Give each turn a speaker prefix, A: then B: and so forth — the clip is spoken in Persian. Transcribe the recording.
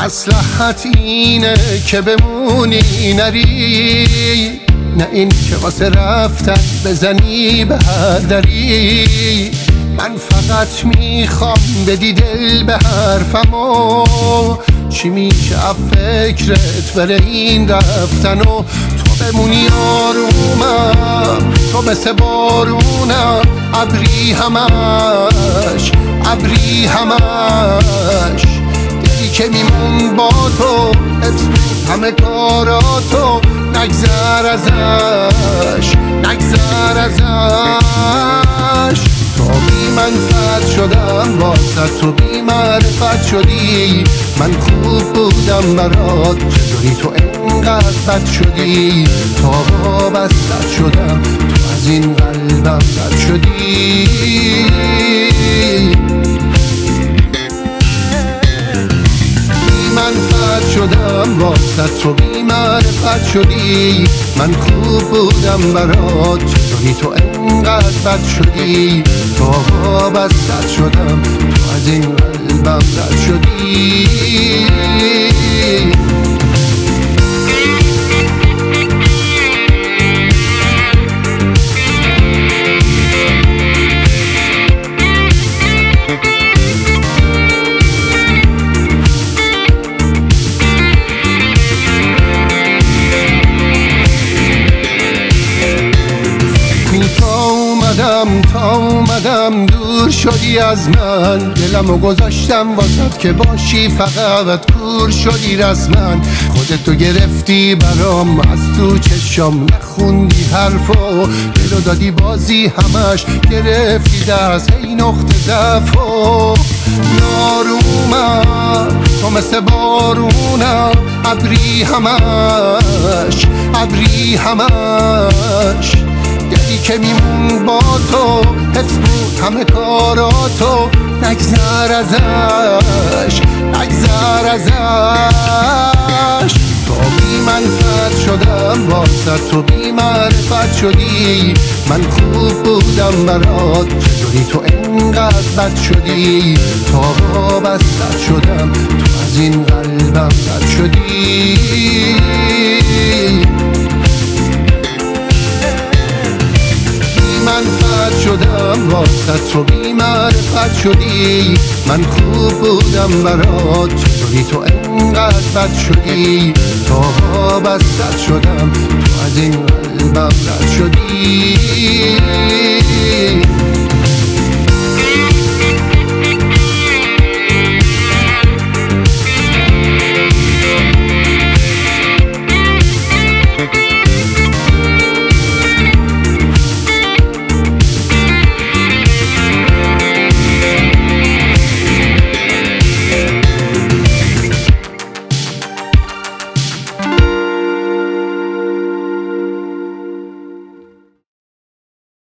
A: مصلحت اینه که بمونی نری، نه این که واسه رفتن بزنی به هر دری. من فقط میخوام بدی دل به حرفمو، چی میشه از فکرت بره این رفتن و تو بمونی آرومم. تو مثل بارونم، ابری همش، ابری همش. دلی که میمون با تو حفظ بود همه کاراتو، نگذر ازش، نگذر ازش. تو بی منفعت شدم واسه تو بی معرفت شدی. من خوب بودم برات، چطوری تو انقدر بد شدی؟ تا وابستت شدم تو از این قلبم رد شدی. منفعت شدم واسه تو بی معرفت شدی. من خوب بودم برات، چطوری تو انقدر بد شدی؟ تا وابستت شدم تو از این قلبم رد شدی. تا اومدم دور شدی از من، دلمو گذاشتم واسد که باشی فقط کور شدی رسما. خودتو گرفتی برام از تو چشام، نخوندی حرفو، دلو دادی بازی همش گرفتی دست، هی نقطه ضعفو. نارومم تو مثل بارونم، ابری همش، ابری همش. دلی که میمون با تو حفظ بود همه کاراتو، نگذر ازش، نگذر ازش. تو بی منفعت شدم واسه تو بی معرفت شدی. من خوب بودم برات، چطوری تو انقدر بد شدی؟ تا وابستت شدم تو از این قلبم رد شدی. منفعت شدم واسه تو بی معرفت شدی. من خوب بودم برات، چطوری تو انقدر بد شدی؟ تا وابستت شدم تو از این قلبم رد شدی.